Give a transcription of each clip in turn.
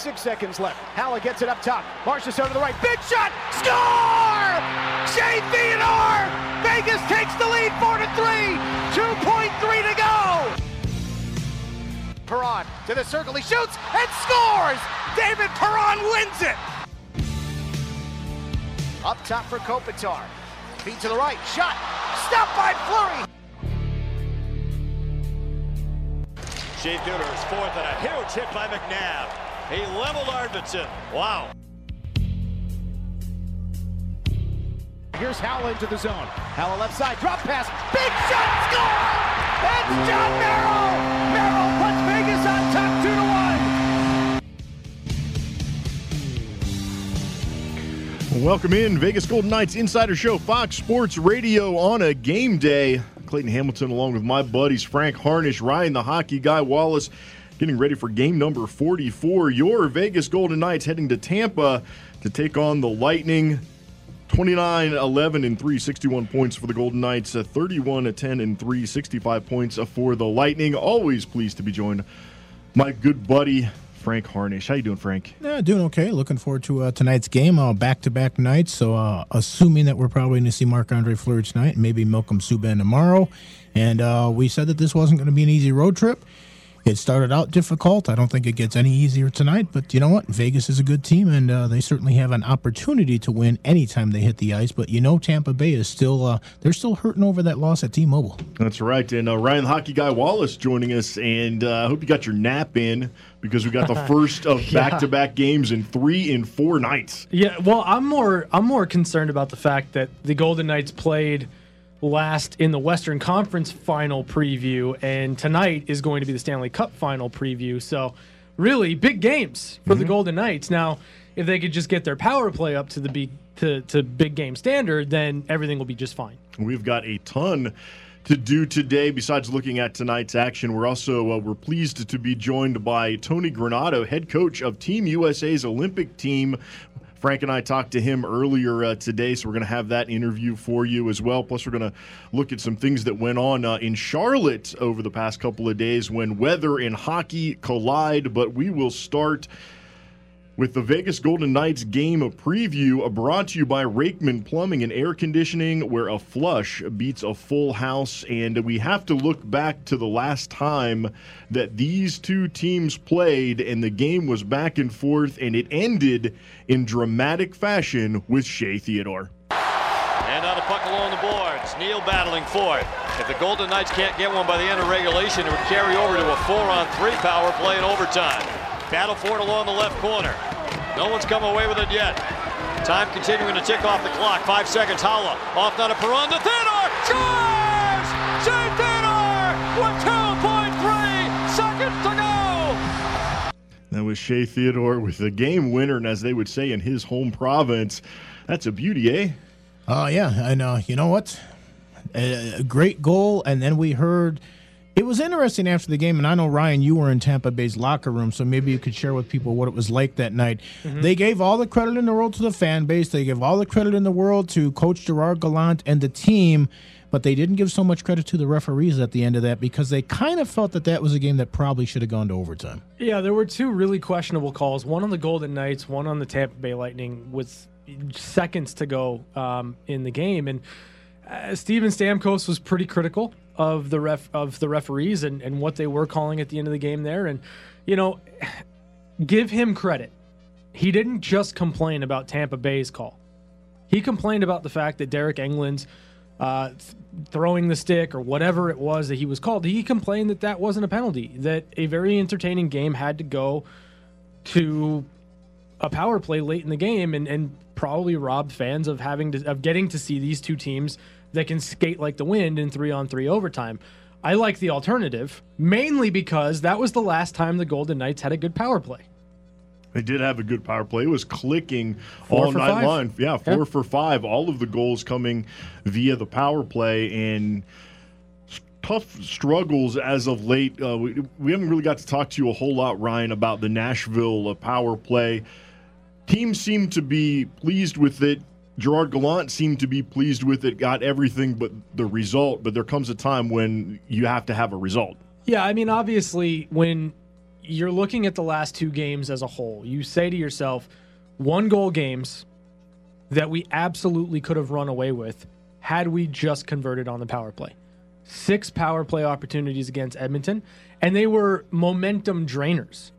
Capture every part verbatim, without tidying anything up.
Six seconds left. Haller gets it up top. Marchessault to the right. Big shot. Score! Shea Theodore! Vegas takes the lead four to three. two point three to go. Perron to the circle. He shoots and scores! David Perron wins it! Up top for Kopitar. Feet to the right. Shot. Stopped by Fleury. Shea Theodore's fourth and a huge hit by McNabb. He leveled Arvidsson. Wow. Here's Howell into the zone. Howell left side. Drop pass. Big shot. Score! It's John Merrill! Merrill puts Vegas on top two to one. Welcome in, Vegas Golden Knights Insider Show, Fox Sports Radio on a game day. Clayton Hamilton along with my buddies Frank Harnish, Ryan the Hockey Guy Wallace, getting ready for game number forty-four. Your Vegas Golden Knights heading to Tampa to take on the Lightning. twenty-nine eleven and three, sixty-one points for the Golden Knights, thirty-one ten and three, sixty-five points for the Lightning. Always pleased to be joined my good buddy Frank Harnish. How you doing, Frank? Yeah, doing okay. Looking forward to uh, tonight's game, uh, back-to-back nights. So, uh, assuming that we're probably going to see Marc-Andre Fleury tonight, maybe Malcolm Subban tomorrow. And uh, we said that this wasn't going to be an easy road trip. It started out difficult. I don't think it gets any easier tonight. But you know what? Vegas is a good team, and uh, they certainly have an opportunity to win anytime they hit the ice. But you know Tampa Bay is still uh, they're still hurting over that loss at T-Mobile. That's right. And uh, Ryan the Hockey Guy Wallace joining us. And I uh, hope you got your nap in because we got the first of yeah. back-to-back games in three in four nights. Yeah, well, I'm more I'm more concerned about the fact that the Golden Knights played last in the Western Conference final preview, and tonight is going to be the Stanley Cup final preview. So really big games for mm-hmm. the Golden Knights. Now, if they could just get their power play up to the big to, to big game standard, then everything will be just fine. We've got a ton to do today besides looking at tonight's action. We're also uh, we're pleased to be joined by Tony Granato, head coach of Team U S A's Olympic team. Frank and I talked to him earlier uh, today, so we're going to have that interview for you as well. Plus, we're going to look at some things that went on uh, in Charlotte over the past couple of days when weather and hockey collide. But we will start with the Vegas Golden Knights game preview, uh, brought to you by Rakeman Plumbing and Air Conditioning, where a flush beats a full house. And we have to look back to the last time that these two teams played, and the game was back and forth, and it ended in dramatic fashion with Shea Theodore. And on a puck along the boards, Neal battling for it. If the Golden Knights can't get one by the end of regulation, it would carry over to a four-on-three power play in overtime. Battle for it along the left corner. No one's come away with it yet. Time continuing to tick off the clock. Five seconds. Haula off down to Perron to Theodore. Scores! Shea Theodore with two point three seconds to go. That was Shea Theodore with the game winner, and as they would say in his home province, that's a beauty, eh? Oh, uh, yeah. And uh, you know what? A, a great goal, and then we heard... It was interesting after the game, and I know, Ryan, you were in Tampa Bay's locker room, so maybe you could share with people what it was like that night. Mm-hmm. They gave all the credit in the world to the fan base. They gave all the credit in the world to Coach Gerard Gallant and the team, but they didn't give so much credit to the referees at the end of that because they kind of felt that that was a game that probably should have gone to overtime. Yeah, there were two really questionable calls, one on the Golden Knights, one on the Tampa Bay Lightning with seconds to go um, in the game. And uh, Steven Stamkos was pretty critical of the ref of the referees and, and what they were calling at the end of the game there. And, you know, give him credit. He didn't just complain about Tampa Bay's call. He complained about the fact that Derek Englund's uh, th- throwing the stick or whatever it was that he was called. He complained that that wasn't a penalty, that a very entertaining game had to go to a power play late in the game and, and probably robbed fans of having to, of getting to see these two teams that can skate like the wind in three-on-three overtime. I like the alternative, mainly because that was the last time the Golden Knights had a good power play. They did have a good power play. It was clicking four all for night five. long. Yeah, four yeah. for five. All of the goals coming via the power play, and tough struggles as of late. Uh, we, we haven't really got to talk to you a whole lot, Ryan, about the Nashville uh, power play. Teams seem to be pleased with it. Gerard Gallant seemed to be pleased with it, got everything but the result, but there comes a time when you have to have a result. Yeah, I mean, obviously, when you're looking at the last two games as a whole. You say to yourself, one goal games that we absolutely could have run away with had we just converted on the power play. Six power play opportunities against Edmonton, and they were momentum drainers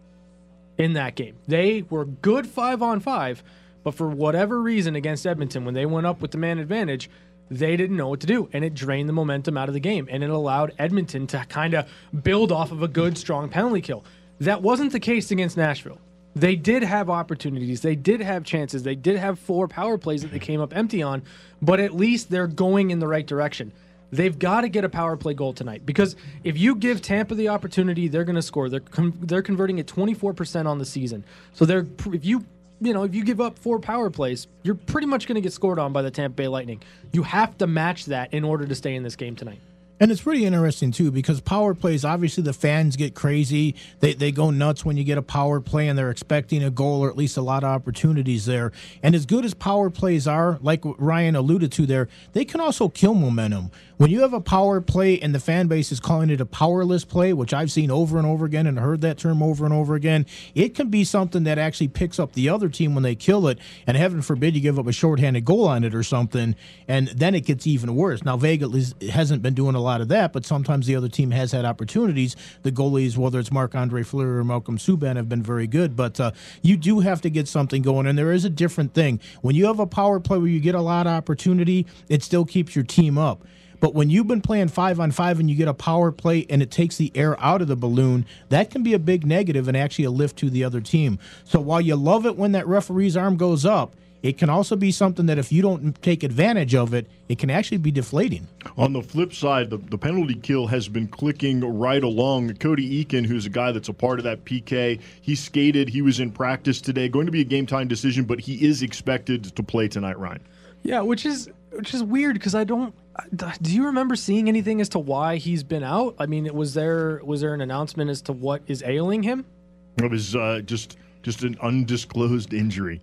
in that game. They were good five on five, but for whatever reason against Edmonton, when they went up with the man advantage, they didn't know what to do, and it drained the momentum out of the game, and it allowed Edmonton to kind of build off of a good, strong penalty kill. That wasn't the case against Nashville. They did have opportunities. They did have chances. They did have four power plays that they came up empty on, but at least they're going in the right direction. They've got to get a power play goal tonight, because if you give Tampa the opportunity, they're going to score. They're com- they're converting at twenty-four percent on the season. So they're if you you know if you give up four power plays, you're pretty much going to get scored on by the Tampa Bay Lightning. You have to match that in order to stay in this game tonight. And it's pretty interesting, too, because power plays, obviously the fans get crazy. They they go nuts when you get a power play and they're expecting a goal or at least a lot of opportunities there. And as good as power plays are, like what Ryan alluded to there, they can also kill momentum. When you have a power play and the fan base is calling it a powerless play, which I've seen over and over again and heard that term over and over again, it can be something that actually picks up the other team when they kill it, and heaven forbid you give up a shorthanded goal on it or something, and then it gets even worse. Now, Vegas hasn't been doing a lot of that, but sometimes the other team has had opportunities. The goalies, whether it's Marc-Andre Fleury or Malcolm Subban, have been very good, but uh, you do have to get something going, and there is a different thing. When you have a power play where you get a lot of opportunity, it still keeps your team up. But when you've been playing five on five and you get a power play and it takes the air out of the balloon, that can be a big negative and actually a lift to the other team. So while you love it when that referee's arm goes up, it can also be something that if you don't take advantage of it, it can actually be deflating. On the flip side, the, the penalty kill has been clicking right along. Cody Eakin, who's a guy that's a part of that P K, he skated. He was in practice today. Going to be a game-time decision, but he is expected to play tonight, Ryan. Yeah, which is which is weird because I don't. Do you remember seeing anything as to why he's been out? I mean, was there was there an announcement as to what is ailing him? It was uh, just just an undisclosed injury.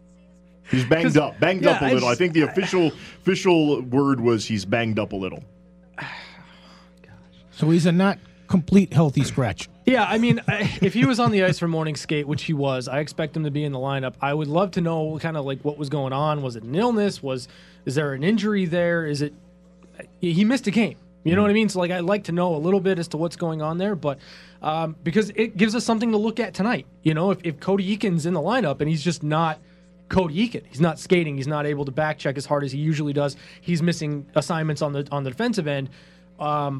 He's banged up, banged yeah, up a little. I, just, I think the official official word was he's banged up a little. So he's a not complete healthy scratch. Yeah, I mean, if he was on the ice for morning skate, which he was, I expect him to be in the lineup. I would love to know kind of like what was going on. Was it an illness? Was is there an injury there? Is it he missed a game? You know what I mean? So like, I'd like to know a little bit as to what's going on there, but um, because it gives us something to look at tonight. You know, if, if Cody Eakin's in the lineup and he's just not Cody Eakin, he's not skating, he's not able to back check as hard as he usually does, he's missing assignments on the on the defensive end. Um,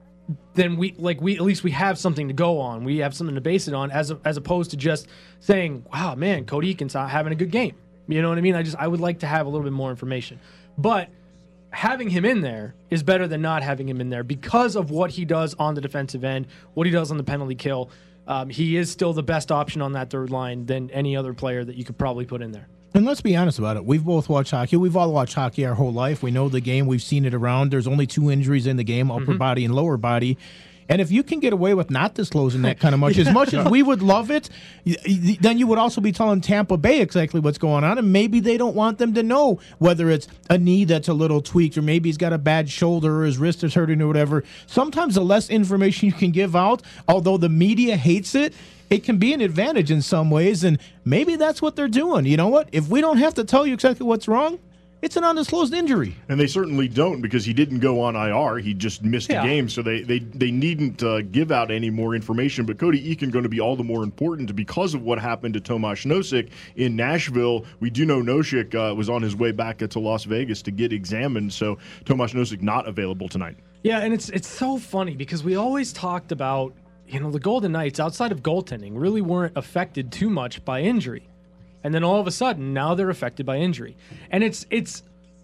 then we like we at least we have something to go on. We have something to base it on, as a, as opposed to just saying, "Wow, man, Cody Eakin's not having a good game." You know what I mean? I just I would like to have a little bit more information, but having him in there is better than not having him in there because of what he does on the defensive end, what he does on the penalty kill. Um, he is still the best option on that third line than any other player that you could probably put in there. And let's be honest about it. We've both watched hockey. We've all watched hockey our whole life. We know the game. We've seen it around. There's only two injuries in the game, upper mm-hmm. body and lower body. And if you can get away with not disclosing that kind of much, as much as we would love it, then you would also be telling Tampa Bay exactly what's going on, and maybe they don't want them to know whether it's a knee that's a little tweaked, or maybe he's got a bad shoulder, or his wrist is hurting, or whatever. Sometimes the less information you can give out, although the media hates it, it can be an advantage in some ways, and maybe that's what they're doing. You know what? If we don't have to tell you exactly what's wrong, it's an undisclosed injury. And they certainly don't, because he didn't go on I R. He just missed yeah. a game, so they they, they needn't uh, give out any more information. But Cody Eakin going to be all the more important because of what happened to Tomas Nosek in Nashville. We do know Nosek uh, was on his way back to Las Vegas to get examined, so Tomas Nosek not available tonight. Yeah, and it's it's so funny because we always talked about, you know, the Golden Knights, outside of goaltending, really weren't affected too much by injury. And then all of a sudden, now they're affected by injury. And it's it's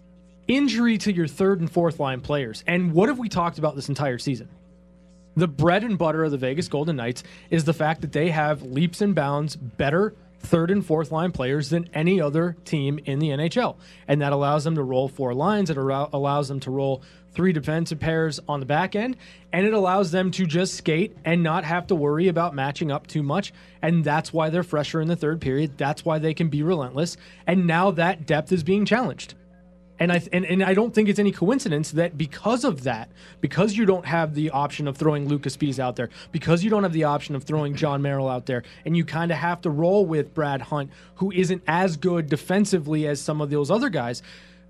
injury to your third and fourth line players. And what have we talked about this entire season? The bread and butter of the Vegas Golden Knights is the fact that they have leaps and bounds better third and fourth line players than any other team in the N H L. And that allows them to roll four lines. It allows them to roll three defensive pairs on the back end, and it allows them to just skate and not have to worry about matching up too much. And that's why they're fresher in the third period. That's why they can be relentless. And now that depth is being challenged. And I and, and I don't think it's any coincidence that because of that, because you don't have the option of throwing Lucas Spies out there, because you don't have the option of throwing John Merrill out there, and you kind of have to roll with Brad Hunt, who isn't as good defensively as some of those other guys,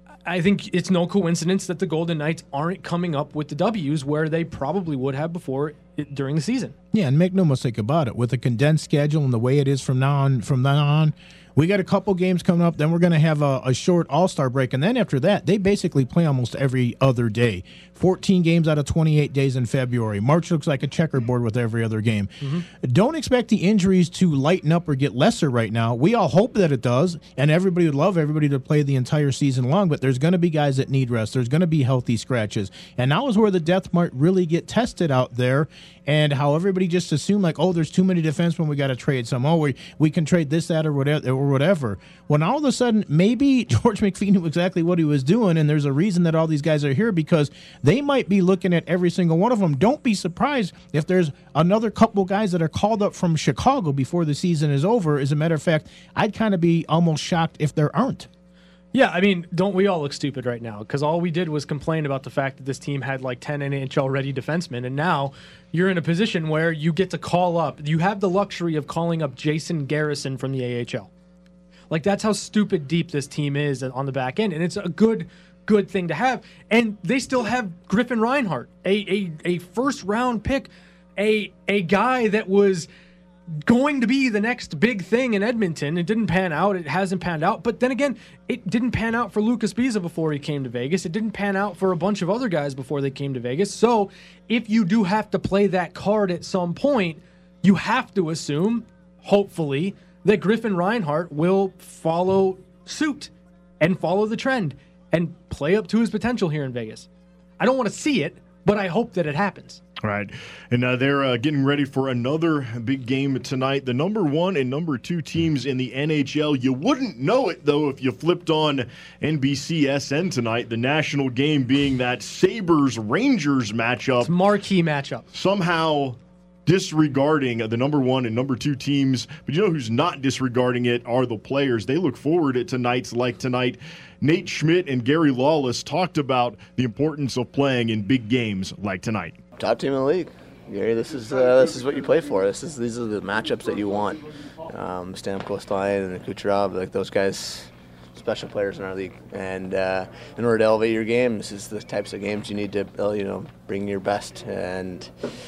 I think it's no coincidence that the Golden Knights aren't coming up with the W's where they probably would have before it, during the season. Yeah, and make no mistake about it, with a condensed schedule and the way it is from now on, from then on, we got a couple games coming up, then we're going to have a, a short all-star break, and then after that, they basically play almost every other day. fourteen games out of twenty-eight days in February. March looks like a checkerboard with every other game. Mm-hmm. Don't expect the injuries to lighten up or get lesser right now. We all hope that it does, and everybody would love everybody to play the entire season long, but there's going to be guys that need rest. There's going to be healthy scratches. And now is where the depth might really get tested out there, and how everybody just assumed, like, oh, there's too many defensemen, we got to trade some. Oh, we, we can trade this, that, or whatever. Or whatever. When all of a sudden, maybe George McPhee knew exactly what he was doing, and there's a reason that all these guys are here, because they might be looking at every single one of them. Don't be surprised if there's another couple guys that are called up from Chicago before the season is over. As a matter of fact, I'd kind of be almost shocked if there aren't. Yeah, I mean, don't we all look stupid right now? Because all we did was complain about the fact that this team had like ten N H L-ready defensemen, and now you're in a position where you get to call up. You have the luxury of calling up Jason Garrison from the A H L. Like, that's how stupid deep this team is on the back end, and it's a good, good thing to have. And they still have Griffin Reinhart, a a, a first-round pick, a a guy that was going to be the next big thing in Edmonton. It didn't pan out. It hasn't panned out. But then again, it didn't pan out for Lucas Biza before he came to Vegas. It didn't pan out for a bunch of other guys before they came to Vegas. So if you do have to play that card at some point, you have to assume, hopefully, that Griffin Reinhart will follow suit and follow the trend and play up to his potential here in Vegas. I don't want to see it, but I hope that it happens. Right. And uh, they're uh, getting ready for another big game tonight. The number one and number two teams in the N H L. You wouldn't know it, though, if you flipped on N B C S N tonight. The national game being that Sabres-Rangers matchup. It's a marquee matchup. Somehow disregarding the number one and number two teams. But you know who's not disregarding it are the players. They look forward to nights like tonight. Nate Schmidt and Gary Lawless talked about the importance of playing in big games like tonight. Top team in the league, Gary. This is uh, this is what you play for. This is these are the matchups that you want. Um, Stamkos, Lyon, and Kucherov, like those guys, special players in our league. And uh, in order to elevate your game, this is the types of games you need to, you know, bring your best. And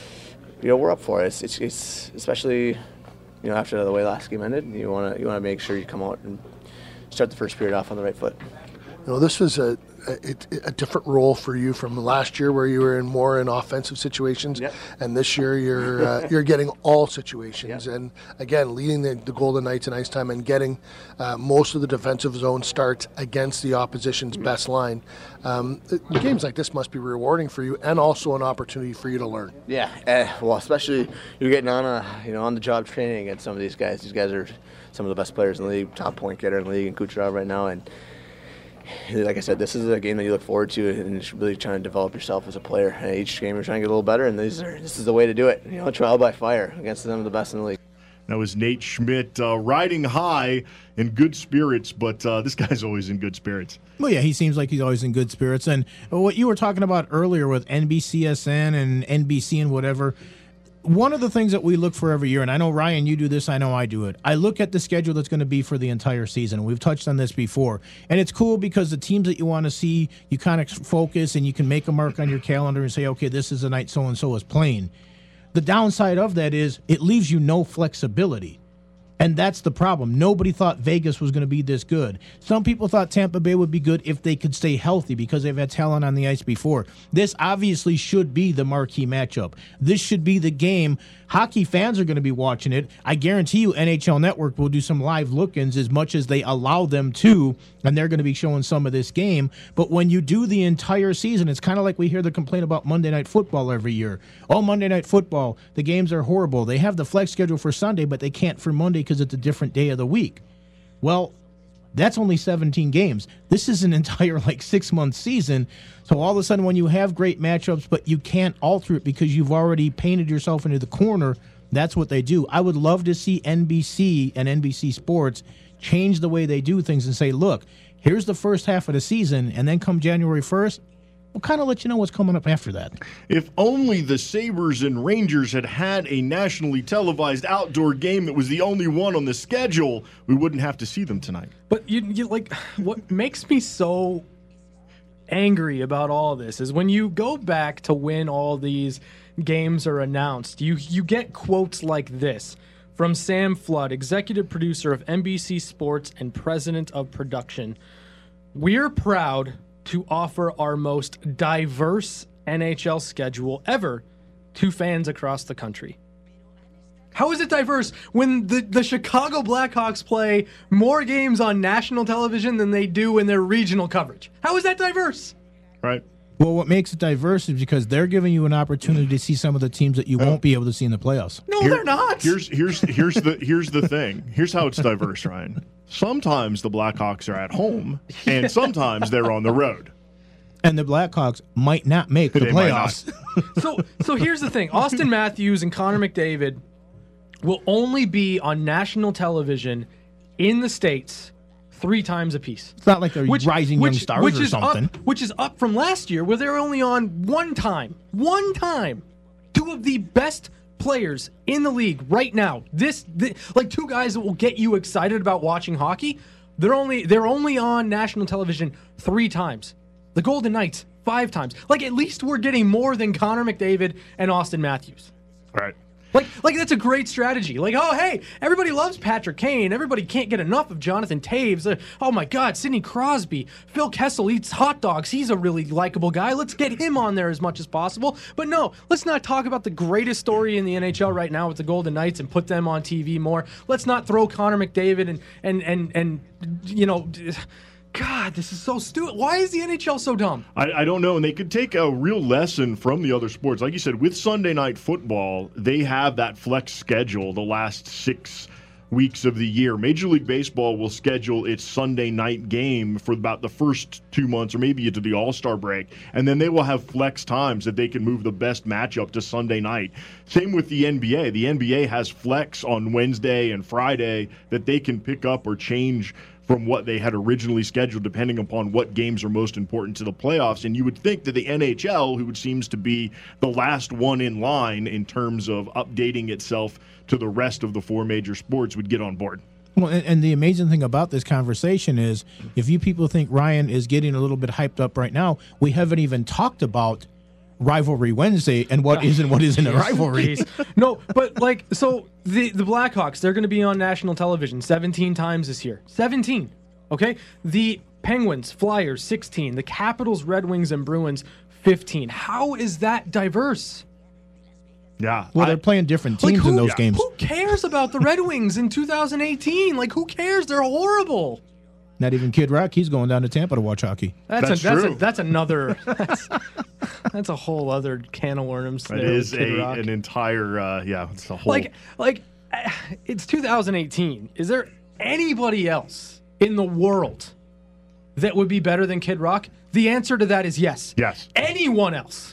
you know, we're up for it. It's, it's, it's especially, you know, after the way last game ended, you want to you want to make sure you come out and start the first period off on the right foot. You know, this was a, a, a different role for you from last year, where you were in more in offensive situations, yep. and this year you're uh, you're getting all situations, yep. and again leading the, the Golden Knights in ice time and getting uh, most of the defensive zone starts against the opposition's mm-hmm. best line. Um, games like this must be rewarding for you, and also an opportunity for you to learn. Yeah, uh, well, especially you're getting on a you know on the job training against some of these guys. These guys are some of the best players in the league, top point getter in the league, and Kucherov right now, and. Like I said, this is a game that you look forward to, and it's really trying to develop yourself as a player. And each game you're trying to get a little better, and these are, this is the way to do it. You know, trial by fire against some of the best in the league. That was Nate Schmidt uh, riding high in good spirits, but uh, this guy's always in good spirits. Well, yeah, he seems like he's always in good spirits. And what you were talking about earlier with N B C S N and N B C and whatever, one of the things that we look for every year, and I know, Ryan, you do this, I know I do it, I look at the schedule that's going to be for the entire season. We've touched on this before. And it's cool because the teams that you want to see, you kind of focus and you can make a mark on your calendar and say, okay, this is the night so-and-so is playing. The downside of that is it leaves you no flexibility. And that's the problem. Nobody thought Vegas was going to be this good. Some people thought Tampa Bay would be good if they could stay healthy because they've had talent on the ice before. This obviously should be the marquee matchup. This should be the game. Hockey fans are going to be watching it. I guarantee you N H L Network will do some live look-ins as much as they allow them to, and they're going to be showing some of this game. But when you do the entire season, it's kind of like we hear the complaint about Monday Night Football every year. Oh, Monday Night Football, the games are horrible. They have the flex schedule for Sunday, but they can't for Monday because it's a different day of the week. Well, that's only seventeen games. This is an entire like six-month season. So all of a sudden when you have great matchups, but you can't alter it because you've already painted yourself into the corner, that's what they do. I would love to see N B C and N B C Sports change the way they do things and say, look, Here's the first half of the season, and then come January first, we'll kind of let you know what's coming up after that. If only the Sabres and Rangers had had a nationally televised outdoor game that was the only one on the schedule, we wouldn't have to see them tonight. But you, you like, what makes me so angry about all this is when you go back to when all these games are announced, you you get quotes like this from Sam Flood, executive producer of N B C Sports and president of production. We're proud to offer our most diverse N H L schedule ever to fans across the country. How is it diverse when the, the Chicago Blackhawks play more games on national television than they do in their regional coverage? How is that diverse? Right. Well, what makes it diverse is because they're giving you an opportunity to see some of the teams that you won't be able to see in the playoffs. No, Here- they're not. Here's here's here's the here's the thing. Here's how it's diverse, Ryan. Sometimes the Blackhawks are at home, and sometimes they're on the road. And the Blackhawks might not make the They might playoffs. So, so here's the thing: Austin Matthews and Connor McDavid will only be on national television in the States three times apiece. It's not like they're rising young stars which or is something. Up, which is up from last year, where they were only on one time. One time. Two of the best players in the league right now. This, thi- like two guys that will get you excited about watching hockey. They're only they're only on national television three times. The Golden Knights five times. Like at least we're getting more than Connor McDavid and Austin Matthews. Right. Like, like that's a great strategy. Like, oh, hey, everybody loves Patrick Kane. Everybody can't get enough of Jonathan Taves. Uh, oh, my God, Sidney Crosby. Phil Kessel eats hot dogs. He's a really likable guy. Let's get him on there as much as possible. But no, let's not talk about the greatest story in the N H L right now with the Golden Knights and put them on T V more. Let's not throw Connor McDavid and, and, and, and you know... God, this is so stupid. Why is the N H L so dumb? I, I don't know, and they could take a real lesson from the other sports. Like you said, with Sunday Night Football, they have that flex schedule the last six weeks of the year. Major League Baseball will schedule its Sunday night game for about the first two months or maybe into the All-Star break, and then they will have flex times that they can move the best matchup to Sunday night. Same with the N B A. The N B A has flex on Wednesday and Friday that they can pick up or change from what they had originally scheduled, depending upon what games are most important to the playoffs. And you would think that the N H L, who seems to be the last one in line in terms of updating itself to the rest of the four major sports, would get on board. Well, and, and the amazing thing about this conversation is if you people think Ryan is getting a little bit hyped up right now, we haven't even talked about Rivalry Wednesday and what is and what isn't a rivalry. Jeez. No, but like, so the, the Blackhawks, they're going to be on national television seventeen times this year. seventeen. Okay? The Penguins, Flyers, sixteen. The Capitals, Red Wings, and Bruins, fifteen. How is that diverse? Yeah. Well, I- they're playing different Like, teams who, in those yeah, games. Who cares about the Red Wings in two thousand eighteen? Like, who cares? They're horrible. Not even Kid Rock. He's going down to Tampa to watch hockey. That's That's a, that's, true. a, that's another. That's, that's a whole other can of worms. It there is with Kid a, Rock. an entire, uh, yeah, it's a whole. like like uh, it's two thousand eighteen. Is there anybody else in the world that would be better than Kid Rock? The answer to that is yes. Yes. Anyone else?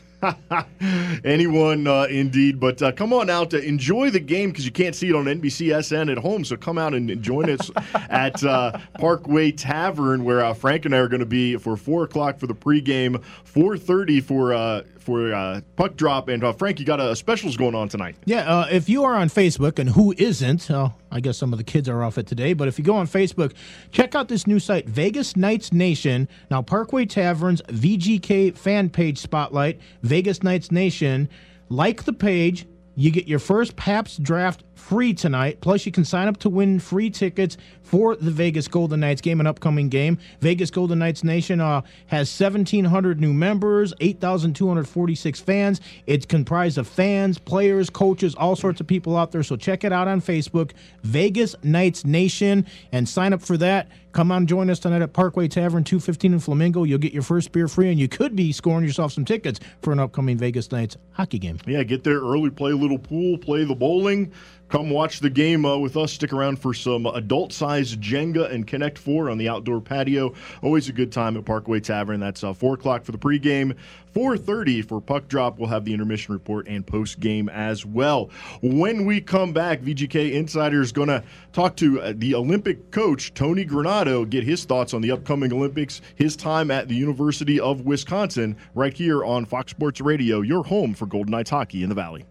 Anyone, uh, indeed. But uh, come on out to enjoy the game because you can't see it on N B C S N at home. So come out and join us at uh, Parkway Tavern, where uh, Frank and I are going to be for four o'clock for the pregame, four thirty for uh, for uh, puck drop. And uh, Frank, you got a, a specials going on tonight. Yeah, uh, if you are on Facebook, and who isn't, uh, I guess some of the kids are off it today, but if you go on Facebook, check out this new site, Vegas Knights Nation. Now, Parkway Tavern's V G K fan page spotlight, Vegas Knights Nation. Like the page, you get your first Pabst draft free tonight. Plus, you can sign up to win free tickets for the Vegas Golden Knights game, an upcoming game. Vegas Golden Knights Nation uh, has seventeen hundred new members, eight thousand two hundred forty-six fans. It's comprised of fans, players, coaches, all sorts of people out there. So check it out on Facebook, Vegas Knights Nation, and sign up for that. Come on, join us tonight at Parkway Tavern, two fifteen in Flamingo. You'll get your first beer free, and you could be scoring yourself some tickets for an upcoming Vegas Knights hockey game. Yeah, get there early, play a little pool, play the bowling. Come watch the game uh, with us. Stick around for some adult-sized Jenga and Connect Four on the outdoor patio. Always a good time at Parkway Tavern. That's uh, four o'clock for the pregame. four thirty for puck drop. We'll have the intermission report and post-game as well. When we come back, V G K Insider is going to talk to uh, the Olympic coach, Tony Granato, get his thoughts on the upcoming Olympics, his time at the University of Wisconsin, right here on Fox Sports Radio, your home for Golden Knights hockey in the Valley.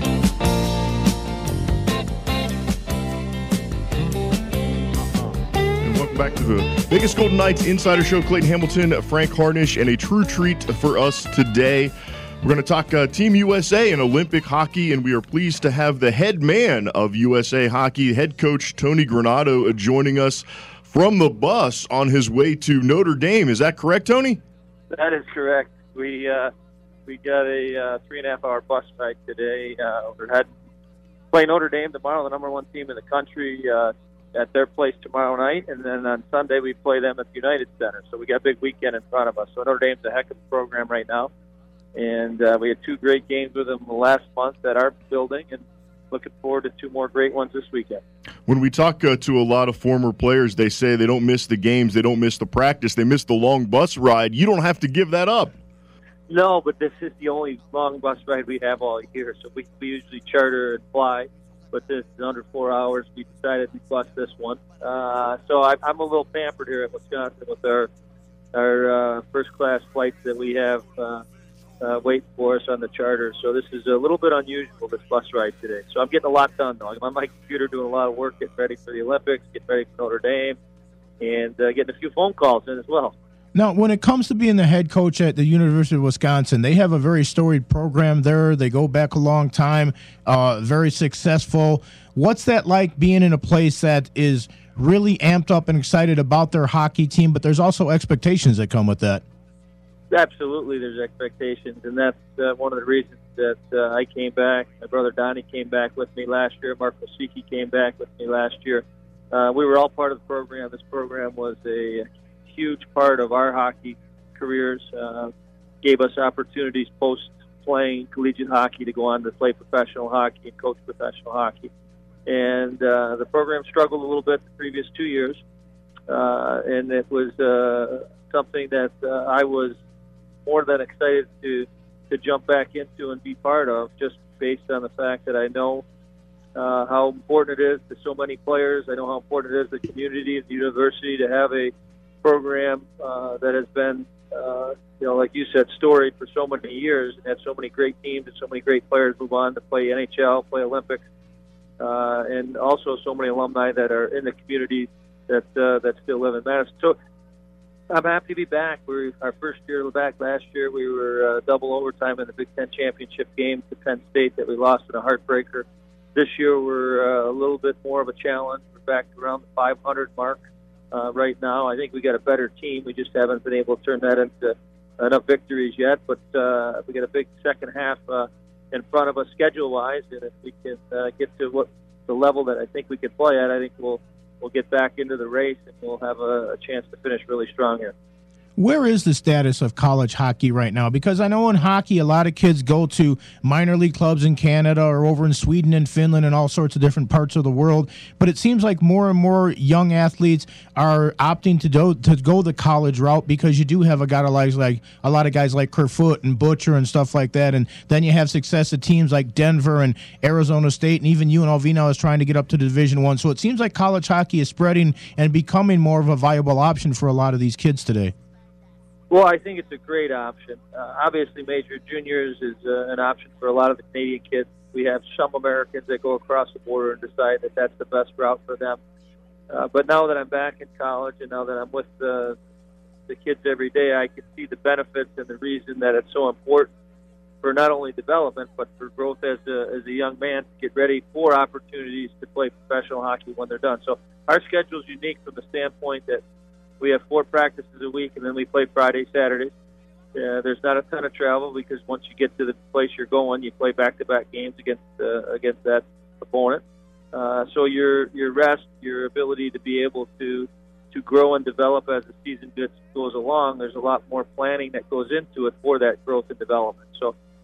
Back to the Vegas Golden Knights Insider Show. Clayton Hamilton, Frank Harnish, and a true treat for us today. We're going to talk uh, Team U S A and Olympic hockey, and we are pleased to have the head man of U S A Hockey, head coach Tony Granato, uh, joining us from the bus on his way to Notre Dame. Is that correct, Tony? That is correct. We uh, we got a uh, three and a half hour bus ride today. Uh, we're heading play Notre Dame tomorrow, the number one team in the country. Uh, at their place tomorrow night, and then on Sunday we play them at the United Center. So we got a big weekend in front of us. So Notre Dame's a heck of a program right now, and uh, we had two great games with them last month at our building, and looking forward to two more great ones this weekend. When we talk uh, to a lot of former players, they say they don't miss the games, they don't miss the practice, they miss the long bus ride. You don't have to give that up. No, but this is the only long bus ride we have all year, so we, we usually charter and fly. But this is under four hours. We decided to bust this one. Uh, so I, I'm a little pampered here at Wisconsin with our our uh, first-class flights that we have uh, uh, waiting for us on the charter. So this is a little bit unusual, this bus ride today. So I'm getting a lot done, though. I'm on my computer doing a lot of work, getting ready for the Olympics, getting ready for Notre Dame, and uh, getting a few phone calls in as well. Now, when it comes to being the head coach at the University of Wisconsin, they have a very storied program there. They go back a long time, uh, very successful. What's that like being in a place that is really amped up and excited about their hockey team, but there's also expectations that come with that? Absolutely, there's expectations, and that's uh, one of the reasons that uh, I came back. My brother Donnie came back with me last year. Mark Mosicki came back with me last year. Uh, we were all part of the program. This program was a huge part of our hockey careers, uh, gave us opportunities post-playing collegiate hockey to go on to play professional hockey and coach professional hockey. And uh, the program struggled a little bit the previous two years, uh, and it was uh, something that uh, I was more than excited to, to jump back into and be part of, just based on the fact that I know uh, how important it is to so many players. I know how important it is to the community and the university to have a program uh, that has been, uh, you know, like you said, storied for so many years and had so many great teams and so many great players move on to play N H L, play Olympics, uh, and also so many alumni that are in the community that uh, that still live in Madison. So I'm happy to be back. We were, our first year back last year, we were uh, double overtime in the Big Ten championship game to Penn State that we lost in a heartbreaker. This year we're uh, a little bit more of a challenge. We're back around the five hundred mark. Uh, right now, I think we got a better team. We just haven't been able to turn that into enough victories yet. But uh, we got a big second half uh, in front of us schedule-wise, and if we can uh, get to what the level that I think we can play at, I think we'll we'll get back into the race and we'll have a, a chance to finish really strong here. Where is the status of college hockey right now? Because I know in hockey, a lot of kids go to minor league clubs in Canada or over in Sweden and Finland and all sorts of different parts of the world. But it seems like more and more young athletes are opting to do, to go the college route because you do have a guy like, like a lot of guys like Kerfoot and Butcher and stuff like that. And then you have success at teams like Denver and Arizona State, and even U N L V now is trying to get up to Division One. So it seems like college hockey is spreading and becoming more of a viable option for a lot of these kids today. Well, I think it's a great option. Uh, obviously, major juniors is uh, an option for a lot of the Canadian kids. We have some Americans that go across the border and decide that that's the best route for them. Uh, but now that I'm back in college and now that I'm with the, the kids every day, I can see the benefits and the reason that it's so important for not only development but for growth as a, as a young man to get ready for opportunities to play professional hockey when they're done. So our schedule is unique from the standpoint that we have four practices a week, and then we play Friday, Saturdays. Uh, there's not a ton of travel because once you get to the place you're going, you play back-to-back games against uh, against that opponent. Uh, so your your rest, your ability to be able to to grow and develop as the season gets, goes along, there's a lot more planning that goes into it for that growth and development. So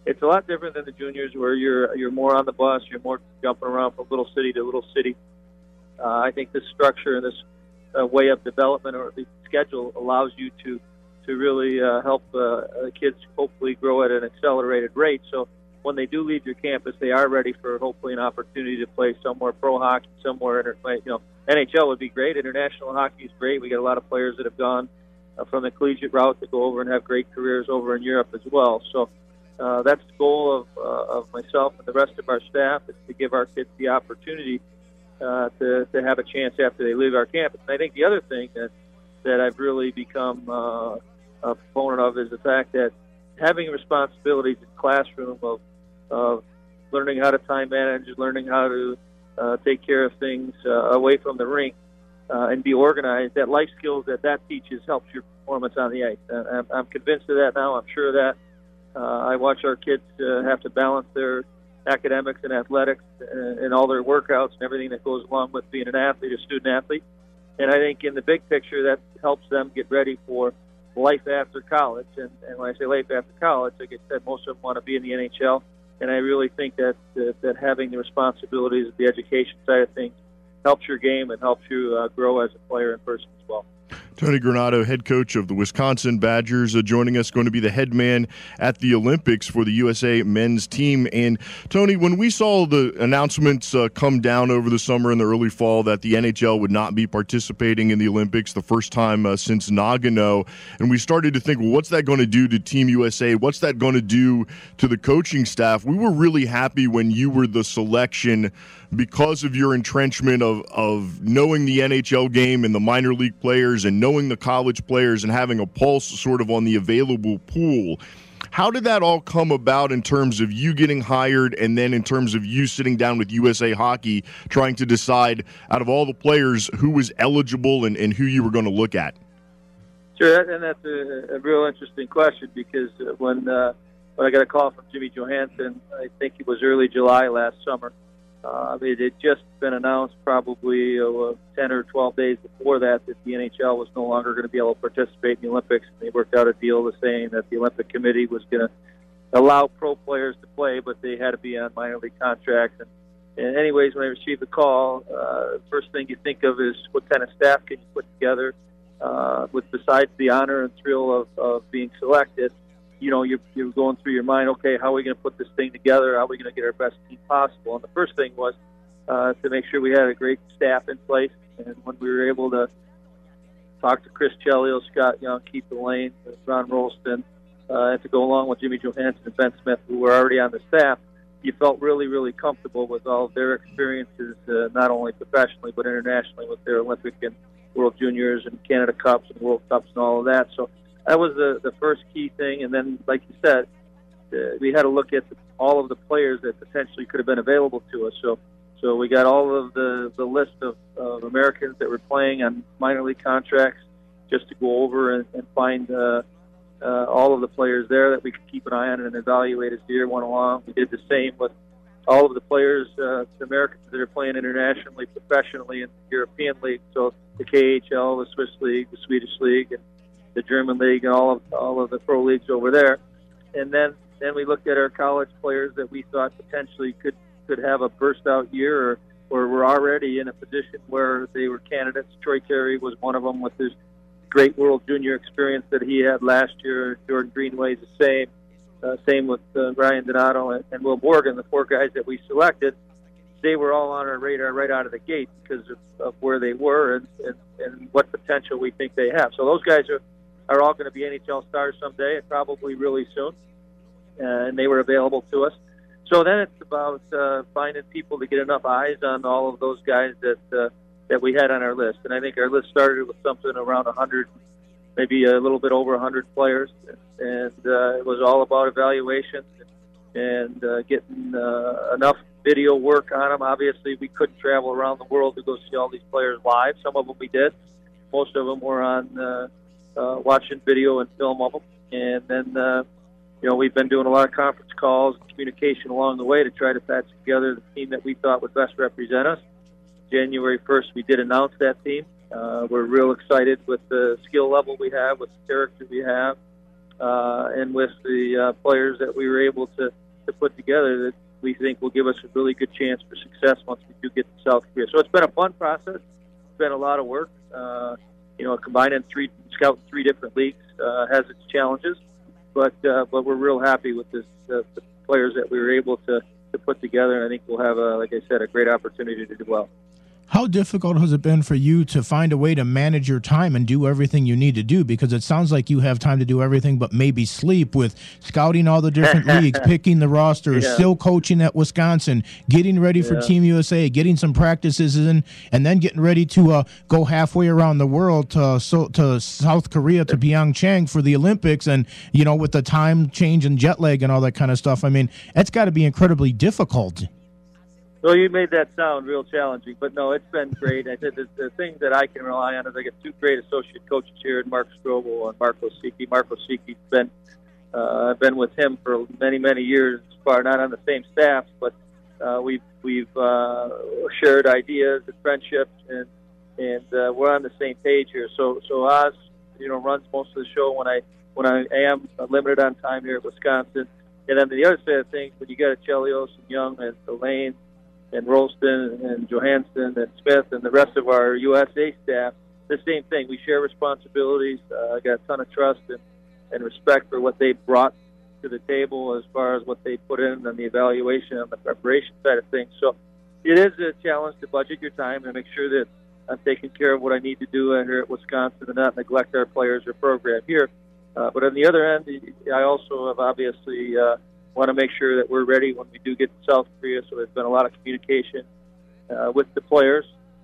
it's a lot different than the juniors where you're you're more on the bus, you're more jumping around from little city to little city. Uh, I think this structure and this uh, way of development or the schedule allows you to to really uh, help uh, kids hopefully grow at an accelerated rate. So when they do leave your campus, they are ready for hopefully an opportunity to play somewhere pro hockey, somewhere inter- you know N H L would be great. International hockey is great. We got a lot of players that have gone uh, from the collegiate route to go over and have great careers over in Europe as well. So uh, that's the goal of uh, of myself and the rest of our staff is to give our kids the opportunity uh, to to have a chance after they leave our campus. And I think the other thing that that I've really become uh, a proponent of is the fact that having responsibilities in the classroom of of learning how to time manage, learning how to uh, take care of things uh, away from the rink, uh, and be organized. That life skills that that teaches helps your performance on the ice. Uh, I'm, I'm convinced of that now. I'm sure of that. Uh, I watch our kids uh, have to balance their academics and athletics and, and all their workouts and everything that goes along with being an athlete, a student athlete. And I think in the big picture, that helps them get ready for life after college. And, and when I say life after college, like I said, most of them want to be in the N H L. And I really think that, that that having the responsibilities of the education side of things helps your game and helps you uh, grow as a player and person as well. Tony Granato, head coach of the Wisconsin Badgers, uh, joining us, going to be the head man at the Olympics for the U S A men's team. And, Tony, when we saw the announcements uh, come down over the summer and the early fall that the N H L would not be participating in the Olympics the first time uh, since Nagano, and we started to think, well, what's that going to do to Team U S A? What's that going to do to the coaching staff? We were really happy when you were the selection because of your entrenchment of, of knowing the N H L game and the minor league players and knowing the college players and having a pulse sort of on the available pool. How did that all come about in terms of you getting hired and then in terms of you sitting down with U S A Hockey trying to decide out of all the players who was eligible and, and who you were going to look at? Sure, and that's a, a real interesting question because when, uh, when I got a call from Jimmy Johansson, I think it was early July last summer, Uh, it had just been announced probably uh, ten or twelve days before that that the N H L was no longer going to be able to participate in the Olympics. And they worked out a deal to saying that the Olympic Committee was going to allow pro players to play, but they had to be on minor league contracts. And, and anyways, when I received the call, uh, the first thing you think of is what kind of staff can you put together uh, with besides the honor and thrill of, of being selected. You know, you're, you're going through your mind, okay, how are we going to put this thing together? How are we going to get our best team possible? And the first thing was uh, to make sure we had a great staff in place. And when we were able to talk to Chris Chelios, Scott Young, Keith Delane, Ron Rolston, uh, and to go along with Jimmy Johansson and Ben Smith, who were already on the staff, you felt really, really comfortable with all of their experiences, uh, not only professionally but internationally with their Olympic and World Juniors and Canada Cups and World Cups and all of that. So that was the, the first key thing. And then, like you said, uh, we had to look at the, all of the players that potentially could have been available to us. So so we got all of the, the list of, of Americans that were playing on minor league contracts just to go over and, and find uh, uh, all of the players there that we could keep an eye on and evaluate as the year went along. We did the same with all of the players, uh, the Americans that are playing internationally, professionally in the European League. So the K H L, the Swiss League, the Swedish League, and the German League, and all of all of the pro leagues over there. And then, then we looked at our college players that we thought potentially could, could have a burst-out year or, or were already in a position where they were candidates. Troy Terry was one of them with his great World Junior experience that he had last year. Jordan Greenway's the same. Uh, same with uh, Ryan Donato and, and Will Morgan, the four guys that we selected. They were all on our radar right out of the gate because of, of where they were and, and, and what potential we think they have. So those guys are are all going to be N H L stars someday, and probably really soon, uh, and they were available to us. So then it's about uh, finding people to get enough eyes on all of those guys that uh, that we had on our list. And I think our list started with something around one hundred, maybe a little bit over one hundred players, and uh, it was all about evaluation and uh, getting uh, enough video work on them. Obviously, we couldn't travel around the world to go see all these players live. Some of them we did. Most of them were on uh, Uh, watching video and film of them. And then, uh, you know, we've been doing a lot of conference calls and communication along the way to try to patch together the team that we thought would best represent us. January first, we did announce that team. Uh, we're real excited with the skill level we have, with the character we have, uh, and with the uh, players that we were able to, to put together that we think will give us a really good chance for success once we do get to South Korea. So it's been a fun process. It's been a lot of work. Uh, you know, combining three, scouting three different leagues uh, has its challenges, but uh, but we're real happy with this, uh, the players that we were able to, to put together. And I think we'll have, a, like I said, a great opportunity to do well. How difficult has it been for you to find a way to manage your time and do everything you need to do? Because it sounds like you have time to do everything but maybe sleep, with scouting all the different leagues, picking the roster, Yeah. still coaching at Wisconsin, getting ready for Yeah. Team U S A, getting some practices in, and then getting ready to uh, go halfway around the world to, so, to South Korea, to Pyeongchang for the Olympics. And, you know, with the time change and jet lag and all that kind of stuff, I mean, it's got to be incredibly difficult. Well, you made that sound real challenging, but no, it's been great. I said the, the thing that I can rely on is I got two great associate coaches here, Mark Strobel and Marco Sicchi. Marco Sicchi's been, uh, I've been with him for many, many years, far not on the same staff, but uh, we've we've uh, shared ideas and friendships, and and uh, we're on the same page here. So so Oz, you know, runs most of the show when I when I am limited on time here at Wisconsin, and then the other side of things, when you got Chelios and Young and Elaine and Rolston and Johansson and Smith and the rest of our U S A staff, the same thing. We share responsibilities. Uh, I got a ton of trust and, and respect for what they brought to the table as far as what they put in and the evaluation and the preparation side of things. So it is a challenge to budget your time and make sure that I'm taking care of what I need to do here at Wisconsin and not neglect our players or program here. Uh, but on the other end, I also have obviously uh, want to make sure that we're ready when we do get to South Korea. So there's been a lot of communication uh, with the players.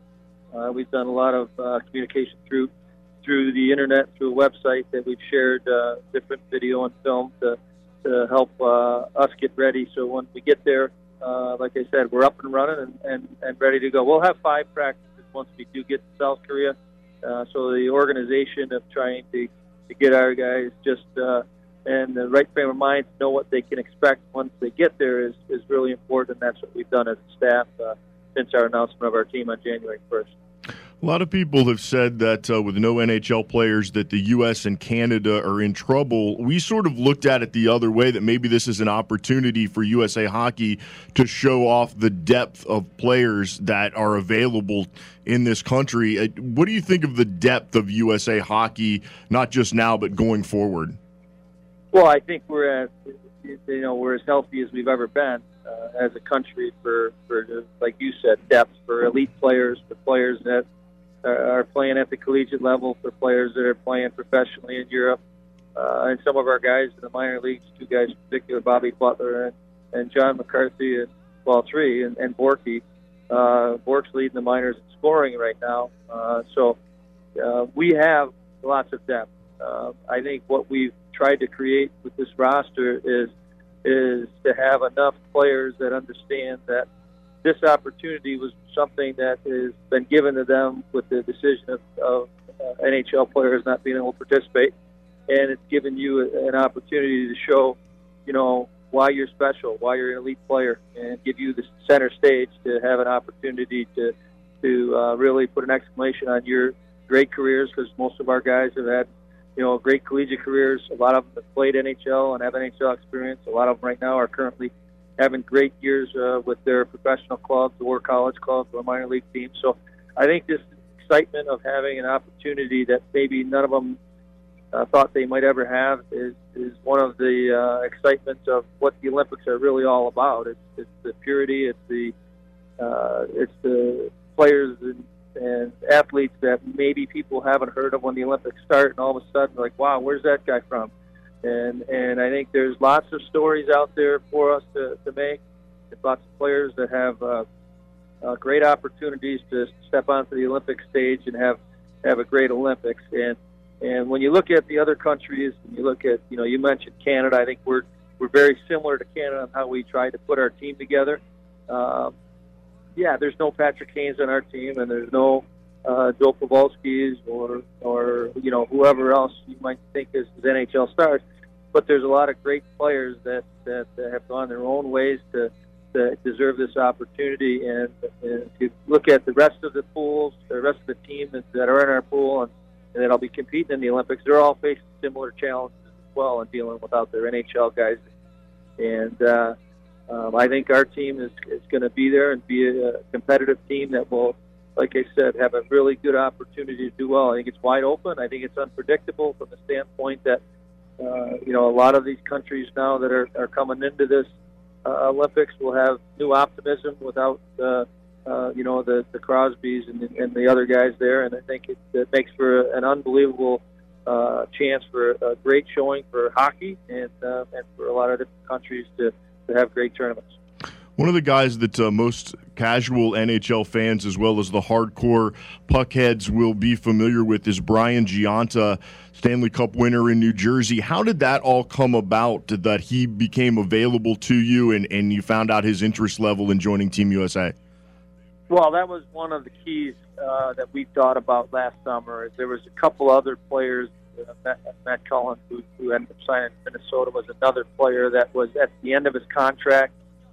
Uh, we've done a lot of uh, communication through through the internet, through a website that we've shared uh, different video and film to to help uh, us get ready. So when we get there, uh, like I said, we're up and running and, and, and ready to go. We'll have five practices once we do get to South Korea. Uh, so the organization of trying to, to get our guys just uh, and the right frame of mind to know what they can expect once they get there is, is really important, and that's what we've done as a staff uh, since our announcement of our team on January first. A lot of people have said that uh, with no N H L players that the U S and Canada are in trouble. We sort of looked at it the other way, that maybe this is an opportunity for U S A Hockey to show off the depth of players that are available in this country. Uh, what do you think of the depth of U S A Hockey, not just now but going forward? Well, I think we're as you know we're as healthy as we've ever been uh, as a country for, for, like you said, depth, for elite players, for players that are playing at the collegiate level, for players that are playing professionally in Europe, uh, and some of our guys in the minor leagues, two guys in particular, Bobby Butler and, and John McCarthy, and well, three, and, and Borky. Uh, Bork's leading the minors in scoring right now. Uh, so uh, we have lots of depth. Uh, I think what we've tried to create with this roster is is to have enough players that understand that this opportunity was something that has been given to them with the decision of, of uh, N H L players not being able to participate, and it's given you an opportunity to show, you know, why you're special, why you're an elite player, and give you the center stage to have an opportunity to to uh, really put an exclamation on your great careers, because most of our guys have had, you know, great collegiate careers. A lot of them have played N H L and have N H L experience. A lot of them right now are currently having great years uh, with their professional clubs or college clubs or minor league teams. So I think this excitement of having an opportunity that maybe none of them uh, thought they might ever have is, is one of the uh, excitements of what the Olympics are really all about. It's, it's the purity, it's the uh, it's the players and, and athletes that maybe people haven't heard of when the Olympics start, and all of a sudden, like, wow, where's that guy from? And and I think there's lots of stories out there for us to, to make. There's lots of players that have uh, uh, great opportunities to step onto the Olympic stage and have, have a great Olympics. And and when you look at the other countries, and you look at, you know, you mentioned Canada, I think we're we're very similar to Canada on how we try to put our team together. Um, yeah, there's no Patrick Kane's on our team, and there's no uh, Joe Pavelski's or or you know whoever else you might think is, is N H L stars. But there's a lot of great players that, that, that have gone their own ways to, to deserve this opportunity. And, and if you look at the rest of the pools, the rest of the teams that, that are in our pool and, and that'll be competing in the Olympics, they're all facing similar challenges well in dealing without their N H L guys. And uh, um, I think our team is, is going to be there and be a competitive team that will, like I said, have a really good opportunity to do well. I think it's wide open. I think it's unpredictable from the standpoint that, uh, you know, a lot of these countries now that are, are coming into this uh, Olympics will have new optimism without, uh, uh, you know, the, the Crosbys and, and the other guys there. And I think it, it makes for an unbelievable uh, chance for a great showing for hockey and, uh, and for a lot of different countries to, to have great tournaments. One of the guys that uh, most casual N H L fans, as well as the hardcore puckheads, will be familiar with is Brian Gionta, Stanley Cup winner in New Jersey. How did that all come about, that he became available to you and, and you found out his interest level in joining Team U S A? Well, that was one of the keys uh, that we thought about last summer. There was a couple other players. Uh, Matt, Matt Cullen, who, who ended up signing in Minnesota, was another player that was at the end of his contract.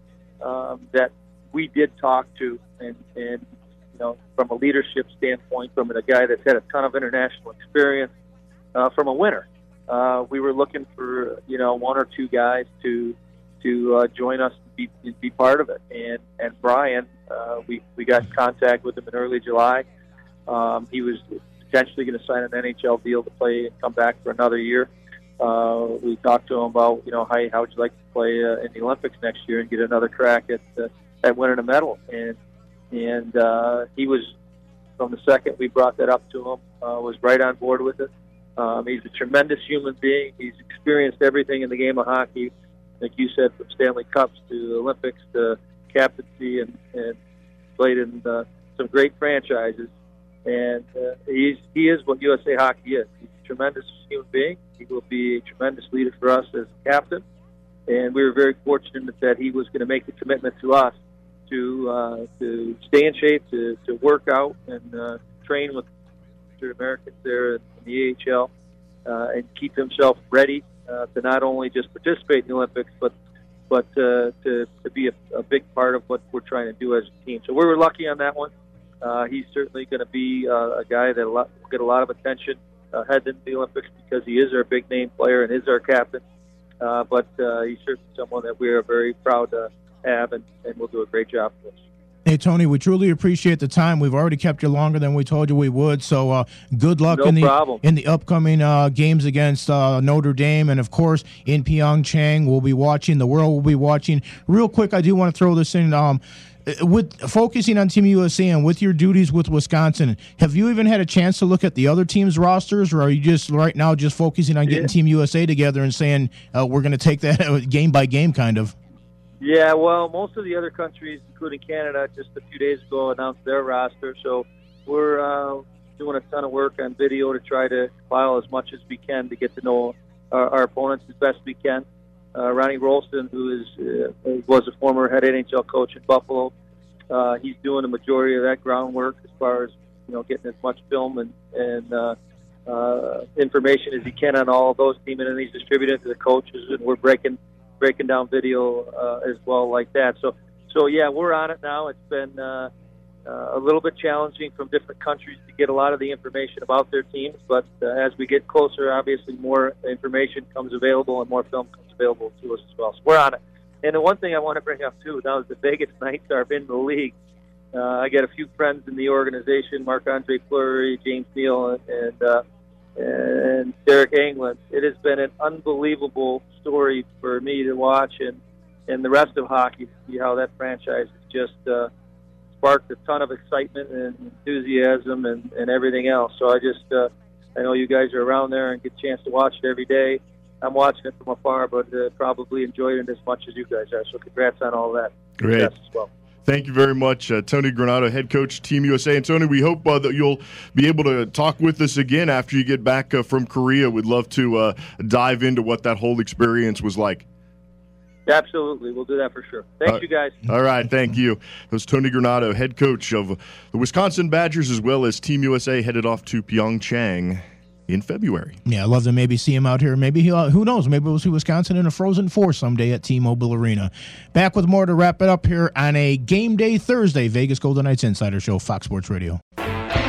Um, that we did talk to, and, and you know, from a leadership standpoint, from a guy that's had a ton of international experience, uh, from a winner, uh, we were looking for you know one or two guys to to uh, join us and be, be part of it. And and Brian, uh, we we got in contact with him in early July. Um, he was potentially going to sign an N H L deal to play and come back for another year. Uh, we talked to him about, you know, how, how would you like to play uh, in the Olympics next year and get another crack at uh, at winning a medal. And and uh, he was, from the second we brought that up to him, uh, was right on board with it. Um, he's a tremendous human being. He's experienced everything in the game of hockey, like you said, from Stanley Cups to the Olympics to captaincy, and, and played in uh, some great franchises. And uh, he's he is what U S A Hockey is. He's a tremendous human being. He will be a tremendous leader for us as a captain. And we were very fortunate that he was going to make the commitment to us to uh, to stay in shape, to, to work out, and uh, train with the Americans there in the A H L, uh, and keep himself ready uh, to not only just participate in the Olympics, but but uh, to, to be a, a big part of what we're trying to do as a team. So we were lucky on that one. Uh, he's certainly going to be uh, a guy that will get a lot of attention uh, heading into the Olympics because he is our big name player and is our captain. Uh, but uh, he's certainly someone that we are very proud to have, and, and will do a great job for us. Hey, Tony, we truly appreciate the time. We've already kept you longer than we told you we would, so uh, good luck no in the problem. in the upcoming uh, games against uh, Notre Dame, and, of course, in Pyeongchang. We'll be watching. The world will be watching. Real quick, I do want to throw this in. Um, with focusing on Team U S A and with your duties with Wisconsin, have you even had a chance to look at the other teams' rosters, or are you just right now just focusing on getting yeah. Team U S A together and saying uh, we're going to take that game by game kind of? Yeah, well, most of the other countries, including Canada, just a few days ago announced their roster. So we're uh, doing a ton of work on video to try to compile as much as we can to get to know our, our opponents as best we can. Uh, Ronnie Rolston, who is uh, was a former head N H L coach in Buffalo, uh, he's doing the majority of that groundwork as far as you know getting as much film and and uh, uh, information as he can on all of those teams, and then he's distributing it to the coaches, and we're breaking breaking down video uh, as well like that. So so yeah, we're on it now. It's been uh, uh, a little bit challenging from different countries to get a lot of the information about their teams, but uh, as we get closer, obviously more information comes available and more film comes available to us as well. So we're on it. And the one thing I want to bring up too, now is the Vegas Knights are in the league. Uh, I got a few friends in the organization, Marc-Andre Fleury, James Neal, and uh, and Derek England. It has been an unbelievable story for me to watch, and, and the rest of hockey to see how that franchise has just uh, sparked a ton of excitement and enthusiasm and, and everything else. So I just, uh, I know you guys are around there and get a chance to watch it every day. I'm watching it from afar, but uh, probably enjoyed it as much as you guys are. So congrats on all that. Great. Yes, as well. Thank you very much, uh, Tony Granato, head coach, Team U S A. And, Tony, we hope uh, that you'll be able to talk with us again after you get back uh, from Korea. We'd love to uh, dive into what that whole experience was like. Absolutely. We'll do that for sure. Thank uh, you, guys. All right. Thank you. That was Tony Granato, head coach of the Wisconsin Badgers, as well as Team U S A, headed off to Pyeongchang in February. Yeah, I'd love to maybe see him out here. Maybe, he, uh, who knows, maybe we'll see Wisconsin in a Frozen Four someday at T-Mobile Arena. Back with more to wrap it up here on a Game Day Thursday, Vegas Golden Knights Insider Show, Fox Sports Radio.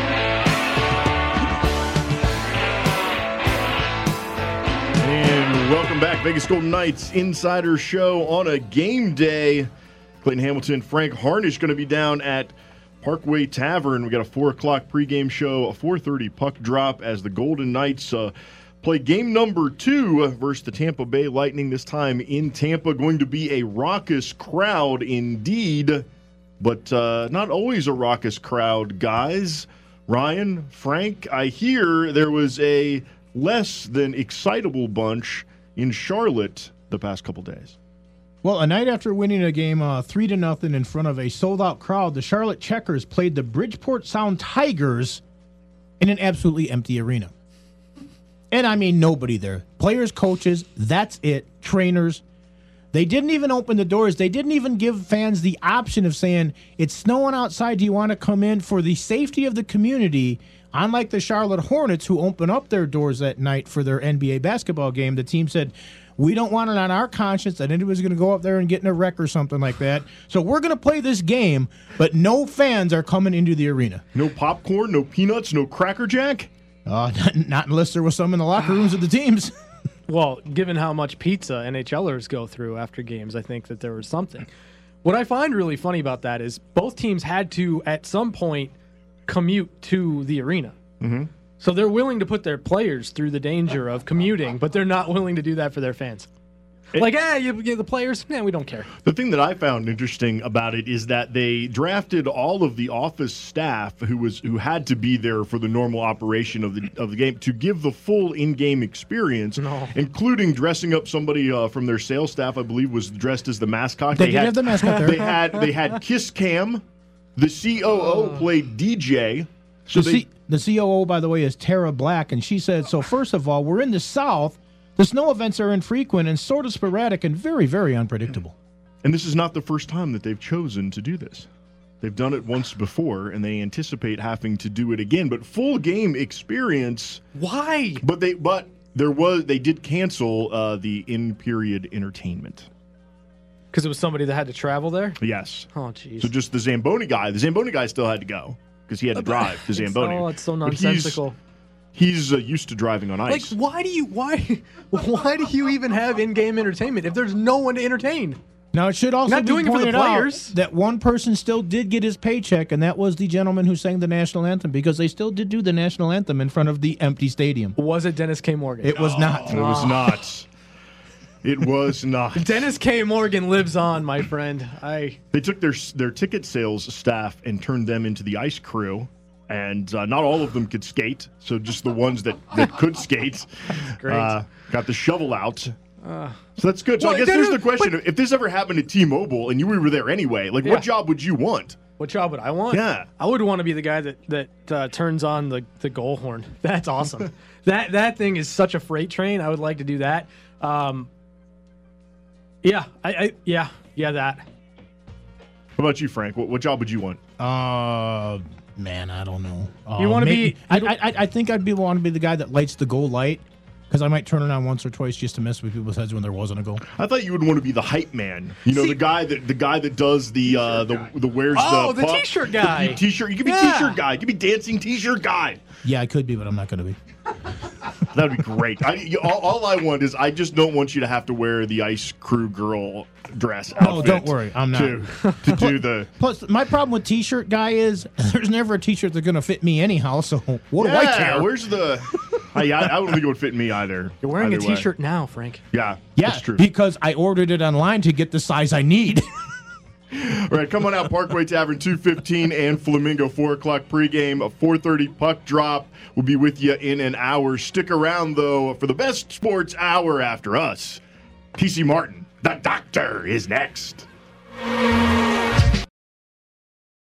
And back. Vegas Golden Knights Insider Show on a game day. Clayton Hamilton, Frank Harnish going to be down at Parkway Tavern. We got a four o'clock pregame show, a four thirty puck drop as the Golden Knights uh, play game number two versus the Tampa Bay Lightning, this time in Tampa. Going to be a raucous crowd indeed, but uh, not always a raucous crowd, guys. Ryan, Frank, I hear there was a less than excitable bunch in Charlotte the past couple days. Well, a night after winning a game uh, three to nothing in front of a sold-out crowd, the Charlotte Checkers played the Bridgeport Sound Tigers in an absolutely empty arena. And I mean nobody there. Players, coaches, that's it. Trainers. They didn't even open the doors. They didn't even give fans the option of saying, it's snowing outside, do you want to come in? For the safety of the community, unlike the Charlotte Hornets, who opened up their doors that night for their N B A basketball game, the team said, we don't want it on our conscience that anybody's going to go up there and get in a wreck or something like that. So we're going to play this game, but no fans are coming into the arena. No popcorn, no peanuts, no Cracker Jack? Uh, not, not unless there was some in the locker rooms of the teams. Well, given how much pizza NHLers go through after games, I think that there was something. What I find really funny about that is both teams had to, at some point, commute to the arena. Mm-hmm. So they're willing to put their players through the danger of commuting, but they're not willing to do that for their fans. It, like, eh, you get the players, man, we don't care. The thing that I found interesting about it is that they drafted all of the office staff who was who had to be there for the normal operation of the of the game to give the full in-game experience, no. including dressing up somebody uh, from their sales staff. I believe was dressed as the mascot. They, they did had, have the mascot there. They had they had Kiss Cam. The C O O played D J. So the, they, C- the C O O, by the way, is Tara Black, and she said, so first of all, we're in the South. The snow events are infrequent and sort of sporadic and very, very unpredictable. And this is not the first time that they've chosen to do this. They've done it once before, and they anticipate having to do it again. But full game experience. Why? But they but there was they did cancel uh, the in period entertainment. Because it was somebody that had to travel there? Yes. Oh, jeez. So just the Zamboni guy. The Zamboni guy still had to go because he had to drive to Zamboni. Oh, it's so But he's- nonsensical. He's uh, used to driving on Like, ice. why do you why why do you even have in-game entertainment if there's no one to entertain? Now, it should also Not be doing it for the pointed out players. that one person still did get his paycheck, and that was the gentleman who sang the national anthem, because they still did do the national anthem in front of the empty stadium. Was it Dennis K. Morgan? It was not. It was not. It was not. Dennis K. Morgan lives on, my friend. I They took their their ticket sales staff and turned them into the ice crew. And uh, not all of them could skate, so just the ones that, that could skate great. Uh, got the shovel out. Uh, so that's good. So well, I guess then- here's the question. but- if this ever happened at T-Mobile and you were there anyway, like Yeah. what job would you want? what job would I want? Yeah. I would want to be the guy that that uh, turns on the, the goal horn. That's awesome. that that thing is such a freight train. I would like to do that. Um, yeah, I, I yeah yeah that. How about you, Frank? What, what job would you want? Uh, man, I don't know. Uh, You wanna maybe- be- I, I, I think I'd be want to be the guy that lights the goal light, because I might turn it on once or twice just to mess with people's heads when there wasn't a goal. I thought you would want to be the hype man. You know, See- the guy that the guy that does the uh, the the wears Oh, the the puck- t-shirt guy. The t-shirt. You could be Yeah. t-shirt guy. You could be dancing t-shirt guy. Yeah, I could be, but I'm not going to be. That would be great. I, you- all, all I want is I just don't want you to have to wear the ice crew girl dress outfit. Oh, don't worry, I'm not. To, to do the Plus, my problem with T-shirt guy is there's never a T-shirt that's going to fit me anyhow. So what do I yeah. care? Where's the? I, I don't think it would fit me either. You're wearing either a way. T-shirt now, Frank. Yeah, Yeah, that's true. because I ordered it online to get the size I need. All right, come on out, Parkway Tavern, two fifteen, and Flamingo, four o'clock pregame, a four thirty puck drop. We'll be with you in an hour. Stick around, though, for the best sports hour after us. T C Martin, the doctor, is next.